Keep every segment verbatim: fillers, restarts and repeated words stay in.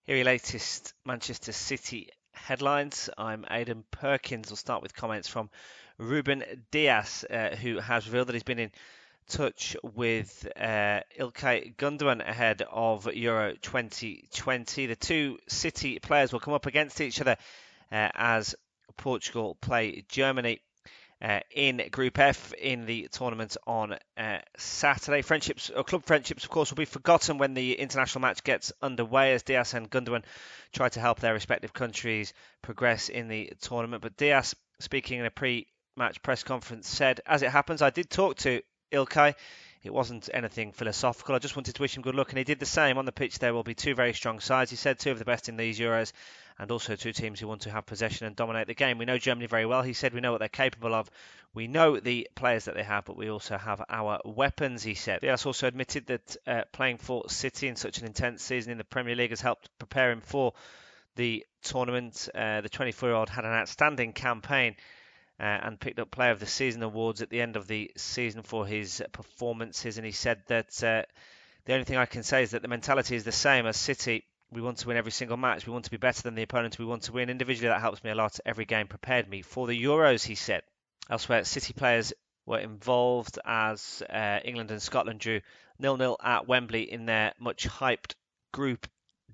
Here are your latest Manchester City headlines. I'm Aidan Perkins. We'll start with comments from Ruben Dias, uh, who has revealed that he's been in touch with uh, Ilkay Gundogan ahead of Euro twenty twenty. The two City players will come up against each other uh, as Portugal play Germany uh, in Group F in the tournament on uh, Saturday. Friendships, or club friendships, of course, will be forgotten when the international match gets underway as Dias and Gundogan try to help their respective countries progress in the tournament. But Dias, speaking in a pre-match press conference, said, "As it happens, I did talk to Ilkay. It wasn't anything philosophical. I just wanted to wish him good luck, and he did the same. On the pitch, there will be two very strong sides. He said two of the best in these Euros, and also two teams who want to have possession and dominate the game. We know Germany very well." He said, "We know what they're capable of. We know the players that they have, but we also have our weapons," he said. Dias also admitted that uh, playing for City in such an intense season in the Premier League has helped prepare him for the tournament. Uh, the twenty-four-year-old had an outstanding campaign uh, and picked up Player of the Season awards at the end of the season for his performances, and he said that uh, the only thing I can say is that the mentality is the same as City. We want to win every single match. We want to be better than the opponent. We want to win. Individually, that helps me a lot. Every game prepared me for the Euros," he said. Elsewhere, City players were involved as uh, England and Scotland drew nil nil at Wembley in their much-hyped Group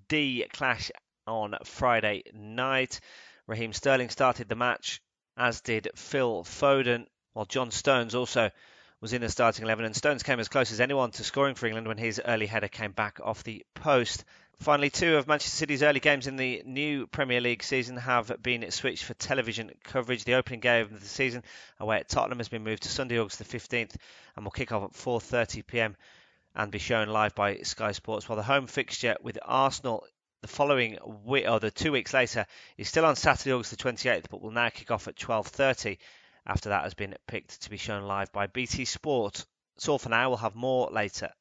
D clash on Friday night. Raheem Sterling started the match, as did Phil Foden, while John Stones also was in the starting eleven, and Stones came as close as anyone to scoring for England when his early header came back off the post. Finally, two of Manchester City's early games in the new Premier League season have been switched for television coverage. The opening game of the season away at Tottenham has been moved to Sunday, August the fifteenth, and will kick off at four thirty p m and be shown live by Sky Sports, while the home fixture with Arsenal the following week, or the two weeks later, is still on Saturday, August the twenty-eighth, but will now kick off at twelve thirty. After that has been picked to be shown live by B T Sport. That's all for now. We'll have more later.